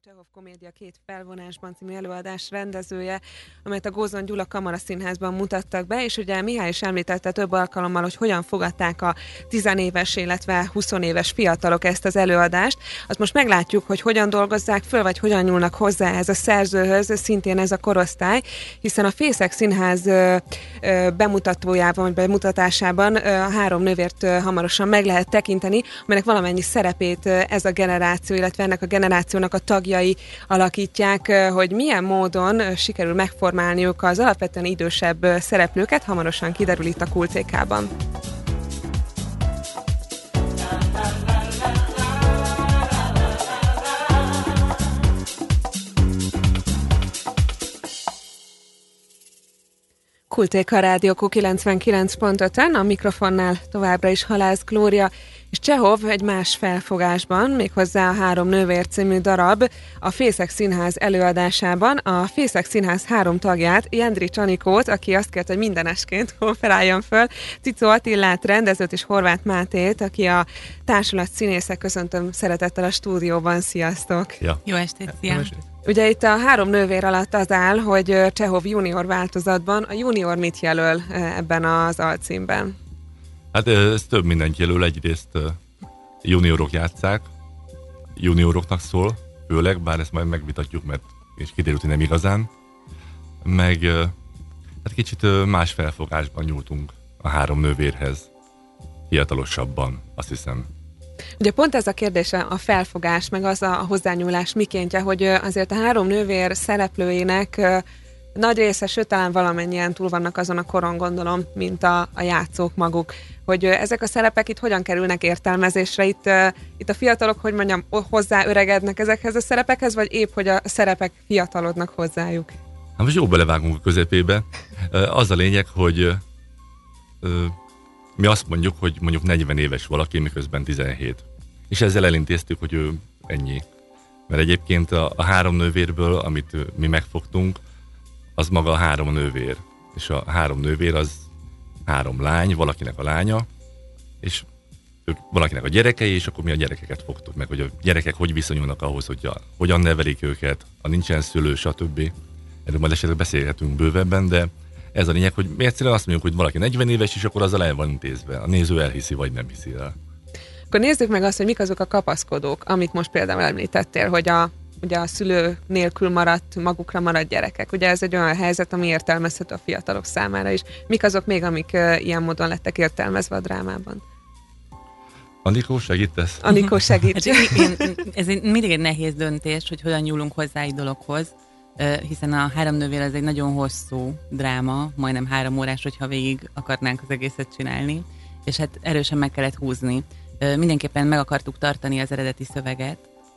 Csehov komédia két felvonásban című előadás rendezője, amelyet a Gózon Gyula Kamaraszínházban mutattak be, és ugye Mihály is említette több alkalommal, hogy hogyan fogadták a 10 éves, illetve 20 éves fiatalok ezt az előadást. Azt most meglátjuk, hogy hogyan dolgozzák föl, vagy hogyan nyúlnak hozzá ez a szerzőhöz, szintén ez a korosztály, hiszen a Fészek Színház bemutatójában, vagy bemutatásában a három nővért hamarosan meg lehet tekinteni, amelynek valamennyi szerepét ez a generáció, illetve ennek a generációnak a tagjai alakítják, hogy milyen módon sikerül megformálniuk az alapvetően idősebb szereplőket, hamarosan kiderül itt a Kultékában. Kultéka Rádió 99.5-en, a mikrofonnál továbbra is Halász Glória, és Csehov egy más felfogásban, méghozzá a Három nővér című darab a Fészek Színház előadásában a Fészek Színház 3 tagját, Jendrics Anikót, aki azt kért, hogy mindenesként konferáljon föl, Cicó Attillát, rendezőt és Horváth Mátét, aki a társulat színésze. Köszöntöm szeretettel a stúdióban, sziasztok! Ja. Jó estét, szia! Ugye itt a Három nővér alatt az áll, hogy Csehov junior változatban. A junior mit jelöl ebben az alcímben? Hát ez több mindent jelöl. Egyrészt juniorok játsszák, junioroknak szól, főleg, bár ezt majd megvitatjuk, mert és kiderült, hogy nem igazán. Meg hát kicsit más felfogásban nyúltunk a Három nővérhez, fiatalosabban, azt hiszem. Ugye pont ez a kérdés, a felfogás, meg az a hozzányúlás mikéntje, hogy azért a Három nővér szereplőinek nagy része, sőt talán valamennyien túl vannak azon a koron, gondolom, mint a játszók maguk. Hogy ezek a szerepek itt hogyan kerülnek értelmezésre? Itt a fiatalok, hogy mondjam, hozzáöregednek ezekhez a szerepekhez, vagy épp, hogy a szerepek fiatalodnak hozzájuk? Hát most jó belevágunk a közepébe. Az a lényeg, hogy mi azt mondjuk, hogy mondjuk 40 éves valaki, miközben 17. És ezzel elintéztük, hogy ő ennyi. Mert egyébként a Három nővérből, amit mi megfogtunk, az maga a 3 nővér. És a 3 nővér az 3 lány, valakinek a lánya, és ők valakinek a gyerekei, és akkor mi a gyerekeket fogtuk meg, hogy a gyerekek hogy viszonyulnak ahhoz, hogy hogyan nevelik őket, ha nincsen szülő, stb. Erről majd esetleg beszélhetünk bővebben, de ez a lényeg, hogy mi egyszerűen azt mondjuk, hogy valaki 40 éves, és akkor azzal el van intézve. A néző elhiszi, vagy nem hiszi el. Akkor nézzük meg azt, hogy mik azok a kapaszkodók, amit most például említettél, hogy ugye a szülő nélkül magukra maradt gyerekek. Ugye ez egy olyan helyzet, ami értelmezhető a fiatalok számára is. Mik azok még, amik ilyen módon lettek értelmezve a drámában? Anikó, segítesz? Anikó, segíts! Ez mindig egy nehéz döntés, hogy hogyan nyúlunk hozzá egy dologhoz, hiszen a Három nővér az egy nagyon hosszú dráma, majdnem 3 órás, hogyha végig akarnánk az egészet csinálni, és hát erősen meg kellett húzni. Mindenképpen meg akartuk tartani az eredeti szöveget,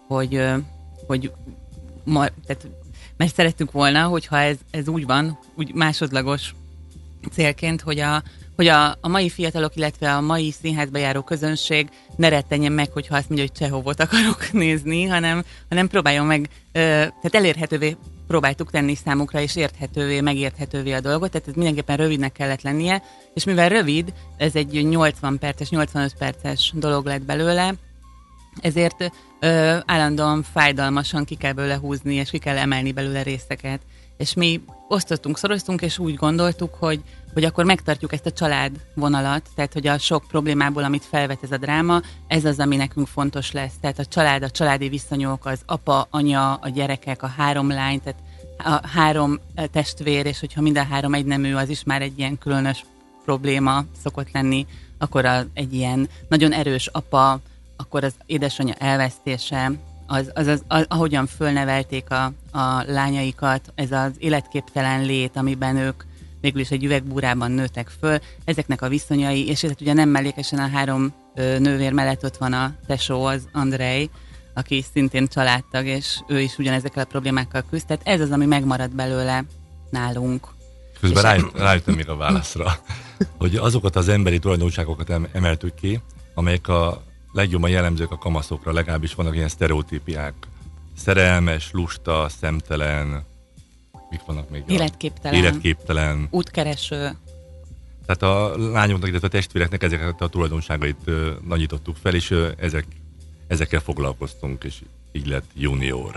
tehát, mert szerettünk volna, hogyha ez úgy van, úgy másodlagos célként, hogy a mai fiatalok, illetve a mai színházba járó közönség ne rettenjen meg, hogyha azt mondja, hogy Csehovot akarok nézni, hanem próbáljon meg, tehát elérhetővé próbáltuk tenni számukra, és érthetővé, megérthetővé a dolgot, tehát ez mindenképpen rövidnek kellett lennie, és mivel rövid, ez egy 80 perces, 85 perces dolog lett belőle, ezért állandóan fájdalmasan ki kell belőle húzni, és ki kell emelni belőle részeket. És mi szoroztunk, és úgy gondoltuk, hogy akkor megtartjuk ezt a család vonalat, tehát hogy a sok problémából, amit felvet ez a dráma, ez az, ami nekünk fontos lesz. Tehát a család, a családi viszonyok, az apa, anya, a gyerekek, a 3 lány, tehát a 3 testvér, és hogyha mind a 3 egynemű, az is már egy ilyen különös probléma szokott lenni, akkor egy ilyen nagyon erős apa, akkor az édesanyja elvesztése, ahogyan fölnevelték a lányaikat, ez az életképtelen lét, amiben ők végül is egy üvegbúrában nőttek föl, ezeknek a viszonyai, és ugye nem mellékesen a 3 nővér mellett ott van a tesó, az Andrej, aki szintén családtag, és ő is ugyanezekkel a problémákkal küzd, tehát ez az, ami megmaradt belőle nálunk. Közben rájöttem még a válaszra, hogy azokat az emberi tulajdonságokat emeltük ki, amelyek a legjobban jellemzők a kamaszokra, legalábbis vannak ilyen sztereotípiák. Szerelmes, lusta, szemtelen, mik vannak még? Életképtelen. Útkereső. Tehát a lányoknak, illetve a testvéreknek ezeket a tulajdonságait nagyítottuk fel, és ezekkel foglalkoztunk, és így lett junior.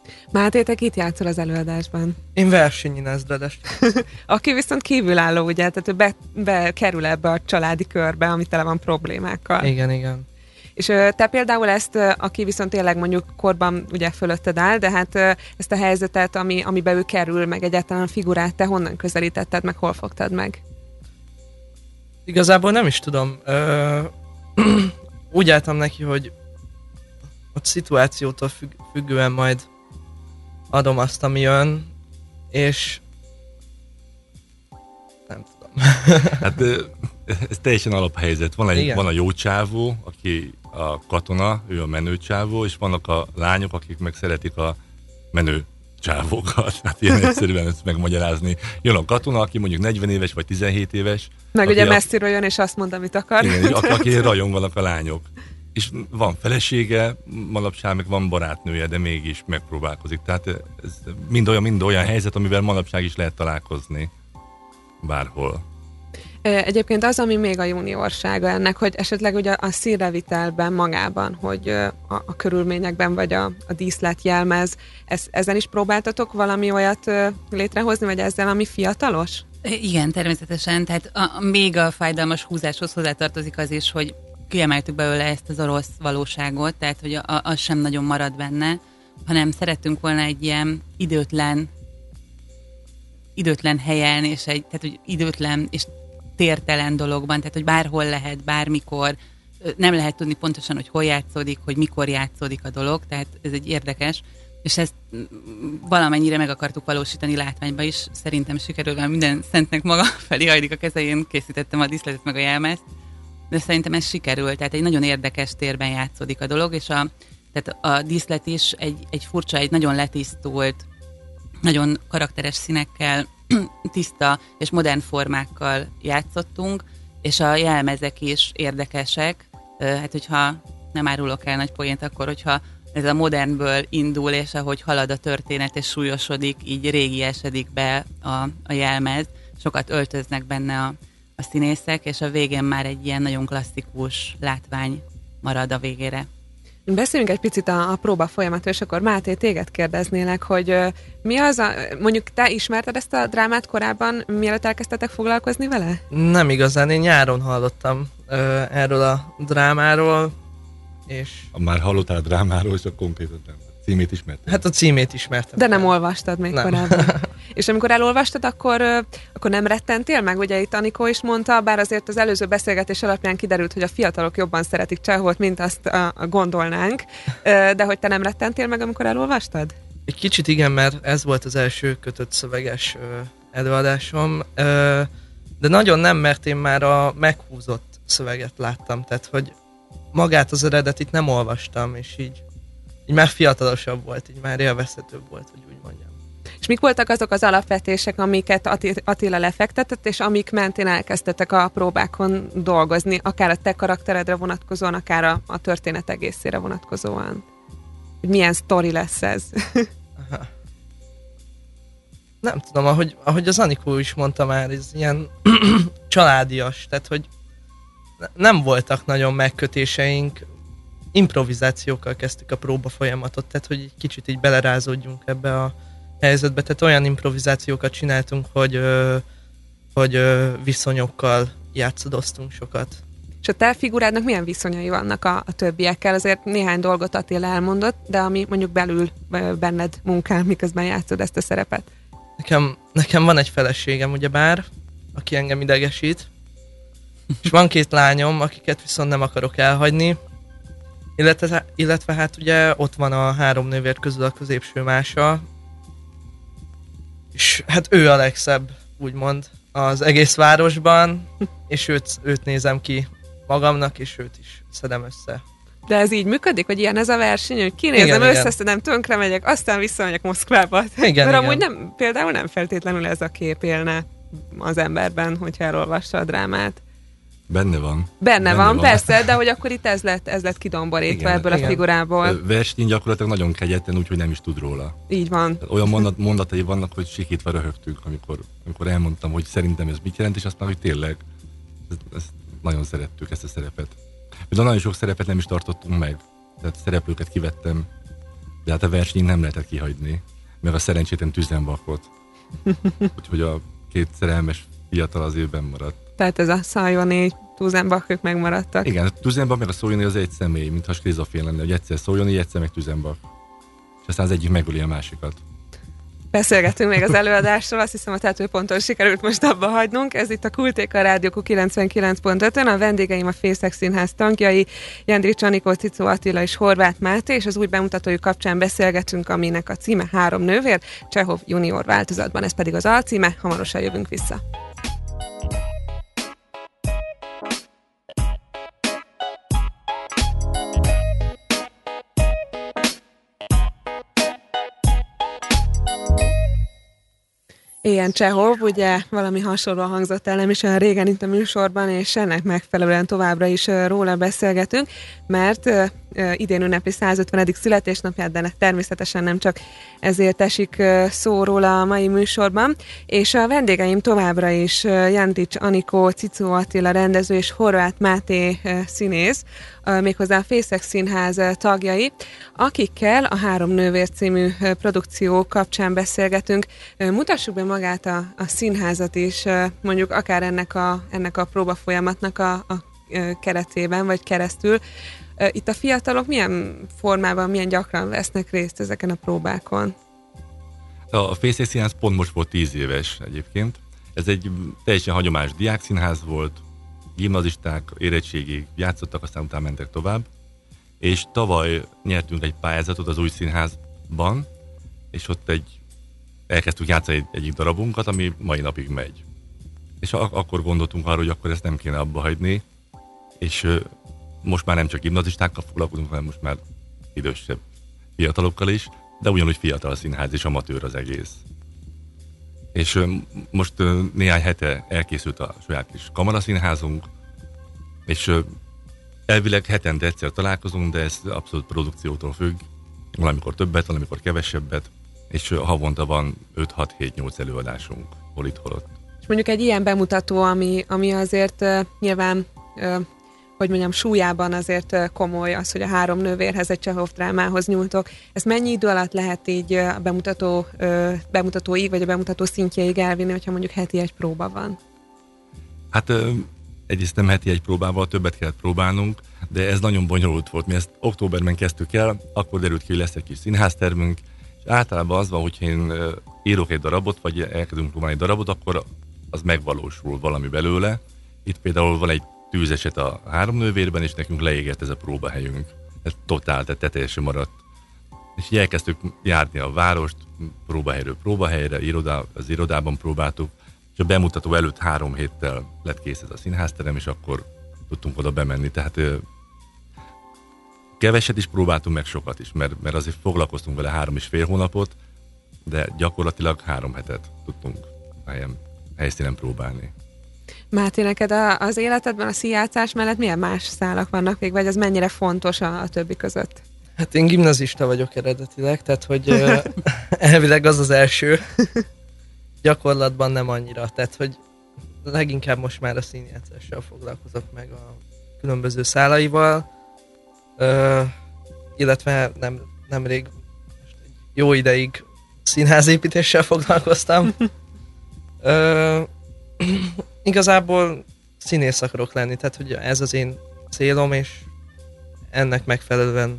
Máté, te kit játszol az előadásban? Én versenyin ezredes. Aki viszont kívülálló, ugye, tehát ő bekerül ebbe a családi körbe, ami tele van problémákkal. Igen. És te például ezt, aki viszont tényleg mondjuk korban ugye fölötted áll, de hát ezt a helyzetet, amiben ő kerül, meg egyáltalán a figurát, te honnan közelítetted, meg hol fogtad meg? Igazából nem is tudom. Úgy álltam neki, hogy a szituációtól függően majd adom azt, ami jön, és nem tudom. Hát ez teljesen alaphelyzet. Van a jó csávó, aki a katona, ő a menő csávó, és vannak a lányok, akik meg szeretik a menő csávókat. Hát ilyen egyszerűen ezt megmagyarázni. Jön a katona, aki mondjuk 40 éves vagy 17 éves. Meg ugye messziről jön, és azt mond, amit akar. Igen, aki rajonganak a lányok. És van felesége, manapság meg van barátnője, de mégis megpróbálkozik. Tehát ez mind olyan helyzet, amivel manapság is lehet találkozni bárhol. Egyébként az, ami még a juniorsága ennek, hogy esetleg ugye a színrevitelben magában, hogy a körülményekben, vagy a díszletjelmez, ezen is próbáltatok valami olyat létrehozni, vagy ezzel, ami fiatalos? Igen, természetesen. Tehát még a fájdalmas húzáshoz hozzátartozik az is, hogy kiemeltük belőle ezt az orosz valóságot, tehát hogy az sem nagyon marad benne, hanem szerettünk volna egy ilyen időtlen helyen, és tehát hogy időtlen és tértelen dologban, tehát hogy bárhol lehet, bármikor, nem lehet tudni pontosan, hogy hol játszódik, hogy mikor játszódik a dolog, tehát ez egy érdekes, és ezt valamennyire meg akartuk valósítani látványba is, szerintem sikerül, mert minden szentnek maga felé hajlik a kezén, készítettem a díszletet meg a jelmezt, de szerintem ez sikerül, tehát egy nagyon érdekes térben játszódik a dolog, és tehát a díszlet is egy furcsa, egy nagyon letisztult, nagyon karakteres színekkel, tiszta és modern formákkal játszottunk, és a jelmezek is érdekesek. Hát, hogyha nem árulok el nagy poént, akkor, hogyha ez a modernből indul, és ahogy halad a történet és súlyosodik, így régiesedik be a jelmez, sokat öltöznek benne a színészek, és a végén már egy ilyen nagyon klasszikus látvány marad a végére. Beszéljünk egy picit a próba folyamatról, és akkor Máté, téged kérdeznélek, hogy mi az mondjuk te ismerted ezt a drámát korábban, mielőtt elkezdtetek foglalkozni vele? Nem igazán, én nyáron hallottam erről a drámáról, és... Már hallottál a drámáról, és a konkrétan nem. Címét ismerted? Hát a címét ismertem. De nem olvastad még korábban. És amikor elolvastad, akkor nem rettentél meg? Ugye itt Anikó is mondta, bár azért az előző beszélgetés alapján kiderült, hogy a fiatalok jobban szeretik Csehovot, mint azt gondolnánk. De hogy te nem rettentél meg, amikor elolvastad? Egy kicsit igen, mert ez volt az első kötött szöveges előadásom. De nagyon nem, mert én már a meghúzott szöveget láttam. Tehát, hogy magát az eredetit nem olvastam, és így már fiatalosabb volt, így már élvezhetőbb volt, hogy úgy mondjam. És mik voltak azok az alapvetések, amiket Attila lefektetett, és amik mentén elkezdtetek a próbákon dolgozni, akár a te karakteredre vonatkozóan, akár a történet egészére vonatkozóan? Hogy milyen sztori lesz ez? Aha. Nem tudom, ahogy az Anikó is mondta már, ez ilyen családias, tehát hogy nem voltak nagyon megkötéseink, improvizációkkal kezdtük a próba folyamatot, tehát hogy egy kicsit így belerázódjunk ebbe a helyzetbe, tehát olyan improvizációkat csináltunk, hogy viszonyokkal játszadoztunk sokat. És a te figurádnak milyen viszonyai vannak a többiekkel? Azért néhány dolgot Attila elmondott, de ami mondjuk belül benned munkál, miközben játszod ezt a szerepet. Nekem van egy feleségem, ugyebár, aki engem idegesít, és van 2 lányom, akiket viszont nem akarok elhagyni, illetve hát ugye ott van a 3 nővér közül a középső Mása, és hát ő a legszebb, úgymond, az egész városban, és őt nézem ki magamnak, és őt is szedem össze. De ez így működik, hogy ilyen ez a verseny, hogy kinézem, összeszedem, tönkre megyek, aztán visszamegyek Moszkvába. Igen, mert amúgy például nem feltétlenül ez a kép élne az emberben, hogyha elolvassa a drámát. Benne van. Benne van, persze, de hogy akkor itt ez lett kidomborítva ebből a figurából. Versenyen gyakorlatilag nagyon kegyetlen, úgyhogy nem is tud róla. Így van. Tehát olyan mondatai vannak, hogy sikítva röhögtünk, amikor elmondtam, hogy szerintem ez mit jelent, és azt már, hogy tényleg ezt nagyon szerettük, ezt a szerepet. De nagyon sok szerepet nem is tartottunk meg. Tehát szereplőket kivettem De hát a versenyt nem lehetett kihagyni, meg a szerencsétlen tüzenvakot. Úgyhogy a 2 szerelmes fiatal az évben maradt. Tehát ez a Szajoni, Tüzenbach, ők megmaradtak. Igen, a Tüzenbach meg a Szajoni az egy személy, mintha skizofrén lenne, hogy egyszer Szajoni, egyszer meg Tüzenbach. És aztán az egyik megöli a másikat. Beszélgetünk még az előadásról, azt hiszem a tetőponton sikerült most abba hagynunk. Ez itt a Kultéka Rádió 99.5-ön, a vendégeim a Fészek Színház tagjai, Jendrics Anikó, Cicó Attila és Horváth Máté, és az új bemutatójuk kapcsán beszélgetünk, aminek a címe 3 nővér, Csehov junior változatban, ez pedig az alcíme, hamarosan jövünk vissza. Igen, Csehov, ugye valami hasonló hangzott el nem is olyan régen itt a műsorban, és ennek megfelelően továbbra is róla beszélgetünk, mert idén ünnepli 150. születésnapját, de természetesen nem csak ezért esik szó róla a mai műsorban, és a vendégeim továbbra is Jendrics Anikó, Cicó Attila rendező és Horváth Máté színész, méghozzá a Fészek Színház tagjai, akikkel a 3 nővér című produkció kapcsán beszélgetünk. Mutassuk be magát a színházat is, mondjuk akár ennek a próbafolyamatnak a keretében, vagy keresztül. Itt a fiatalok milyen formában, milyen gyakran vesznek részt ezeken a próbákon? A Fészek Színház pont most volt 10 éves egyébként. Ez egy teljesen hagyományos diákszínház volt, gimnazisták érettségig játszottak, aztán utána mentek tovább. És tavaly nyertünk egy pályázatot az új színházban, és ott elkezdtük játszani egyik darabunkat, ami mai napig megy. És akkor gondoltunk arra, hogy akkor ezt nem kéne abba hagyni, és most már nem csak gimnazistákkal foglalkozunk, hanem most már idősebb fiatalokkal is, de ugyanúgy fiatal a színház és amatőr az egész. És most néhány hete elkészült a saját kis kamaraszínházunk, és elvileg hetente egyszer találkozunk, de ez abszolút produkciótól függ, valamikor többet, valamikor kevesebbet, és havonta van 5-6-7-8 előadásunk, hol itt, hol ott. És mondjuk egy ilyen bemutató, ami azért nyilván, hogy mondjam, súlyában azért komoly az, hogy a 3 nővérhez, egy Csehov drámához nyújtok. Ezt mennyi idő alatt lehet így a bemutatóig, vagy a bemutató szintjeig elvinni, hogyha mondjuk heti egy próba van? Hát egyrészt nem heti egy próbával, többet kellett próbálnunk, de ez nagyon bonyolult volt. Mi ezt októberben kezdtük el, akkor derült ki, hogy lesz egy kis színháztermünk, és általában az van, hogyha én írok egy darabot, vagy elkezdünk próbálni egy darabot, akkor az megvalósul valami belőle. Itt például van egy tűzeset a 3 nővérben, és nekünk leégett ez a próbahelyünk. Ez totál, tehát teljesen maradt. És így elkezdtük járni a várost, próbahelyről próbahelyre, az irodában próbáltuk, és a bemutató előtt 3 héttel lett kész ez a színházterem, és akkor tudtunk oda bemenni. Tehát keveset is próbáltunk, meg sokat is, mert azért foglalkoztunk vele 3,5 hónapot, de gyakorlatilag 3 hetet tudtunk helyszínen próbálni. Máté, neked az életedben a színjátszás mellett milyen más szálak vannak még, vagy ez mennyire fontos a többi között? Hát én gimnazista vagyok eredetileg, tehát hogy elvileg az első, gyakorlatban nem annyira, tehát hogy leginkább most már a színjátszással foglalkozok meg a különböző szálaival, illetve nemrég jó ideig színházépítéssel foglalkoztam. Igazából színész akarok lenni, tehát hogy ez az én célom, és ennek megfelelően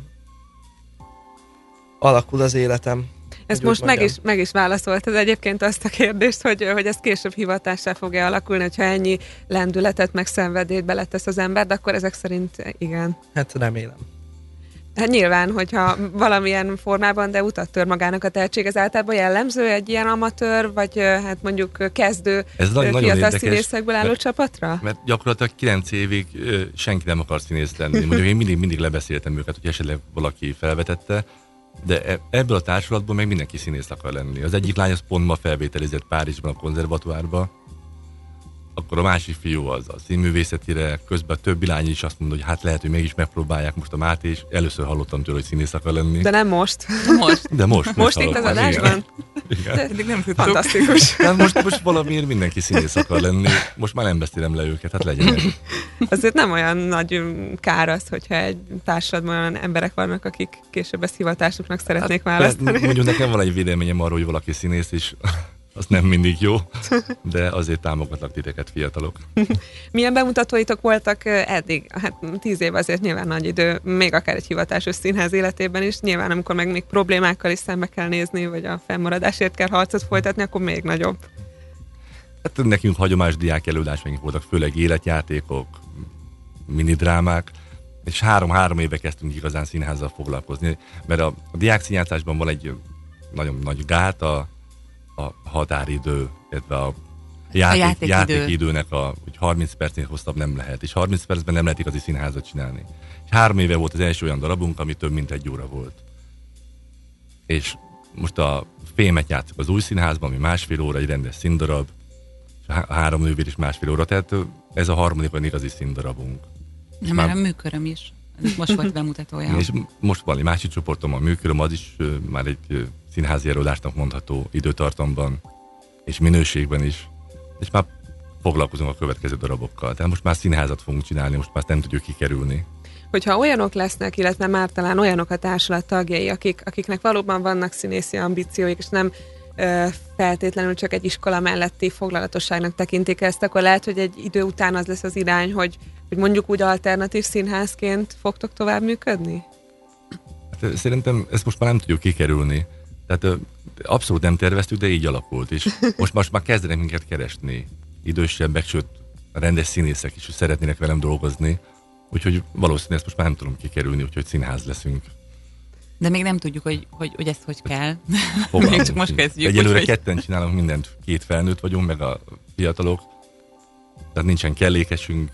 alakul az életem. Ezt most meg is válaszoltad egyébként azt a kérdést, hogy ez később hivatássá fog-e alakulni, hogyha ennyi lendületet, meg szenvedélyt beletesz az ember, de akkor ezek szerint igen. Hát remélem. Hát nyilván, hogyha valamilyen formában, de utat tör magának a tehetség, ez általában jellemző egy ilyen amatőr, vagy hát mondjuk kezdő fiatal színészekből álló csapatra? Mert gyakorlatilag 9 évig senki nem akar színész lenni. Mondjuk én mindig lebeszéltem őket, hogy esetleg valaki felvetette, de ebből a társulatból meg mindenki színész akar lenni. Az egyik lány az pont ma felvételizett Párizsban a konzervatóárba, akkor a másik fiú az a színművészetire, közben a többi lány is azt mondta, hogy hát lehet, hogy mégis megpróbálják most a Máté, és először hallottam tőle, hogy színész akar lenni. De nem most. Most. De most itt az adásban? Eddig nem tudtuk. Fantasztikus. De most valamiért mindenki színész akar lenni, most már nem beszélem le őket, hát legyen. Azért nem olyan nagy kár az, hogyha egy társadalomban olyan emberek vannak, akik később ezt hivatásuknak szeretnék választani. Mondjuk nekem van egy véleményem arról, hogy valaki színész is, az nem mindig jó, de azért támogatlak titeket, fiatalok. Milyen bemutatóitok voltak eddig? Hát 10 év azért nyilván nagy idő, még akár egy hivatásos színház életében is. Nyilván amikor meg még problémákkal is szembe kell nézni, vagy a fennmaradásért kell harcot folytatni, akkor még nagyobb. Hát nekünk hagyományos diák előadásaink voltak, főleg életjátékok, minidrámák, és 3 éve kezdtünk igazán színházzal foglalkozni, mert a diák színjátszásban van egy nagyon nagy gát, a határidő, illetve a játékidőnek hogy 30 percnél hosszabb nem lehet, és 30 percben nem lehet igazi színházat csinálni. És 3 éve volt az első olyan darabunk, ami több mint 1 óra volt. És most a Fémet játszok az új színházban, ami 1,5 óra, egy rendes színdarab, és a 3 nővér is 1,5 óra, tehát ez a harmadik olyan igazi színdarabunk. Már a Műköröm is. Most volt bemutatója. És most van egy másik csoportom, a Műköröm, az is már egy színházi előadásnak mondható időtartamban, és minőségben is. És már foglalkozunk a következő darabokkal. Tehát most már színházat fogunk csinálni, most már nem tudjuk kikerülni. Hogyha olyanok lesznek, illetve már talán olyanok a társulat tagjai, akiknek valóban vannak színészi ambícióik, és nem feltétlenül csak egy iskola melletti foglalatosságnak tekintik ezt, akkor lehet, hogy egy idő után az lesz az irány, hogy mondjuk úgy alternatív színházként fogtok tovább működni? Hát, szerintem ezt most már nem tudjuk kikerülni. Tehát abszolút nem terveztük, de így alakult. És most már kezdenek minket keresni. Idősebbek, sőt rendes színészek is szeretnének velem dolgozni. Úgyhogy valószínűleg ezt most már nem tudom kikerülni, úgyhogy színház leszünk. De még nem tudjuk, hogy ezt hogy kell. Még csak most kezdjük. Egyelőre ketten csinálunk mindent, 2 felnőtt vagyunk, meg a fiatalok. Tehát nincsen kellékesünk.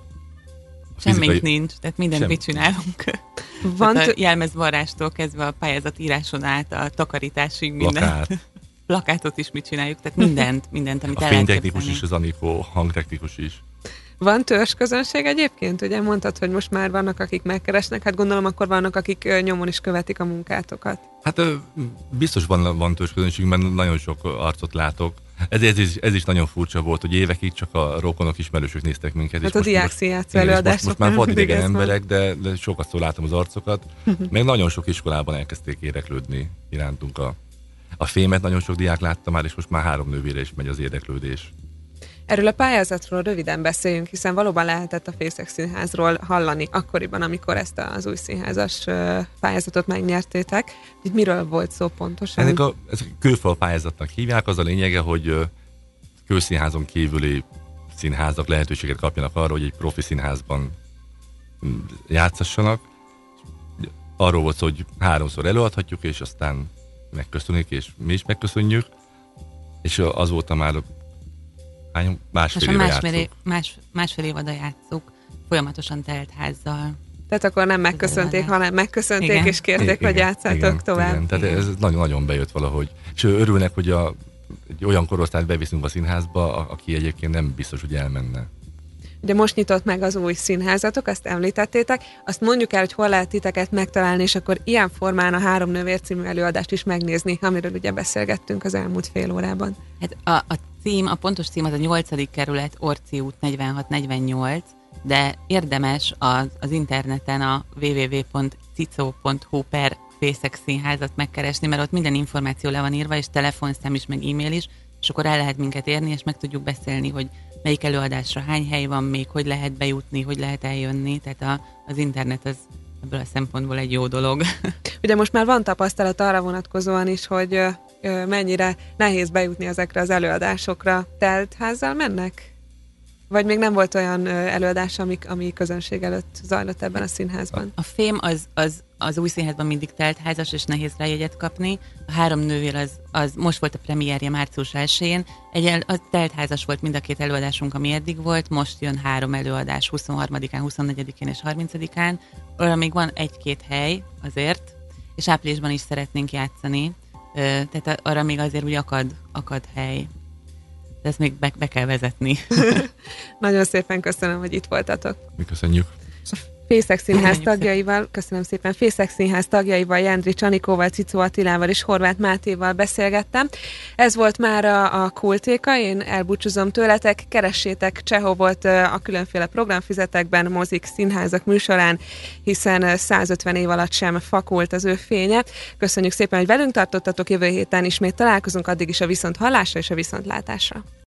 Semmink nincs, tehát mindent mit csinálunk. Van a jelmezvarrástól kezdve a pályázat íráson át a takarításig minden. Plakátot is mit csináljuk, tehát mindent, amit a fénytechnikus is, az Anikó, hangtechnikus is. Van törzsközönség egyébként? Ugye mondtad, hogy most már vannak, akik megkeresnek, hát gondolom akkor vannak, akik nyomon is követik a munkátokat. Hát biztos van törzsközönség, mert nagyon sok arcot látok. Ez is nagyon furcsa volt, hogy évekig csak a rokonok, ismerősök néztek minket. Hát a diákszínjátszó előadások. Most már vadidegen emberek, de sokat szól látom az arcokat. Meg nagyon sok iskolában elkezdték érdeklődni irántunk. A Fémet nagyon sok diák látta már, és most már 3 nővére is megy az érdeklődés. Erről a pályázatról röviden beszéljünk, hiszen valóban lehetett a Fészek Színházról hallani akkoriban, amikor ezt az új színházas pályázatot megnyertétek. Itt miről volt szó pontosan? Ennek ez kőfal pályázatnak hívják, az a lényege, hogy kőszínházon kívüli színházak lehetőséget kapjanak arra, hogy egy profi színházban játszassanak. Arról volt szó, hogy 3-szor előadhatjuk, és aztán megköszönik, és mi is megköszönjük. És azóta már másfél évada játszuk, folyamatosan telt házzal. Tehát akkor nem megköszönték, hanem megköszönték, igen. És kérték, hogy játszátok tovább. Igen. Tehát ez nagyon bejött valahogy. És örülnek, hogy egy olyan korosztályt beviszünk a színházba, aki egyébként nem biztos, hogy elmenne. Ugye most nyitott meg az új színházatok, azt említettétek. Azt mondjuk el, hogy hol lehet titeket megtalálni, és akkor ilyen formán a 3 nővér című előadást is megnézni, amiről ugye beszélgettünk az elmúlt fél órában. Hát a pontos cím az a 8. kerület, Orci út 46-48, de érdemes az interneten a www.cico.hu/Fészek Színházat megkeresni, mert ott minden információ le van írva, és telefonszám is, meg e-mail is, és akkor el lehet minket érni, és meg tudjuk beszélni, hogy melyik előadásra hány hely van még, hogy lehet bejutni, hogy lehet eljönni, tehát az internet az ebből a szempontból egy jó dolog. Ugye most már van tapasztalat arra vonatkozóan is, hogy mennyire nehéz bejutni ezekre az előadásokra. Telt házzal mennek? Vagy még nem volt olyan előadás, ami közönség előtt zajlott ebben a színházban? A Fém az új színházban mindig teltházas, és nehéz rá jegyet kapni. A 3 nővér az most volt a premierje március 1-én. Az teltházas volt mind a 2 előadásunk, ami eddig volt. Most jön 3 előadás 23-án, 24-én és 30-án. Arra még van 1-2 hely azért, és áprilisban is szeretnénk játszani. Tehát arra még azért úgy akad hely. De ezt még be kell vezetni. Nagyon szépen köszönöm, hogy itt voltatok. Mi köszönjük. Fészek Színház tagjaival, köszönöm szépen, Fészek Színház tagjaival, Jendrics Anikóval, Cicó Attilával és Horváth Mátéval beszélgettem. Ez volt már a Kultéka, én elbúcsúzom tőletek, keressétek Csehovot a különféle programfüzetekben, mozik, színházak műsorán, hiszen 150 év alatt sem fakult az ő fénye. Köszönjük szépen, hogy velünk tartottatok, jövő héten ismét találkozunk, addig is a viszonthallásra és a viszontlátásra.